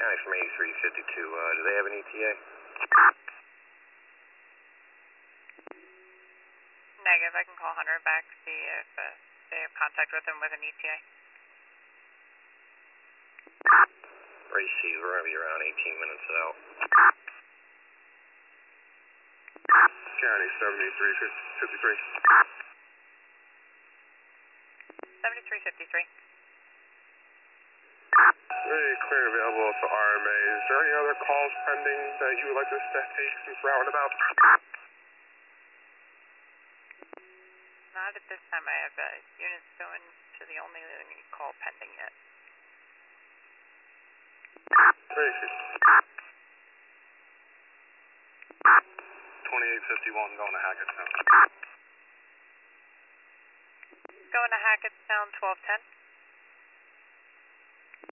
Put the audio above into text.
County from 8352, do they have an ETA? Negative, I can call Hunter back, see if they have contact with him with an ETA. Race C's, we're going to be around 18 minutes out. County 7353. 7353. Very clear available to RMA. Is there any other calls pending that you would like us to take since we're out and about? Not at this time. I have units going to the only call pending yet. Very good. 2851 going to Hackettstown. Going to Hackettstown 1210.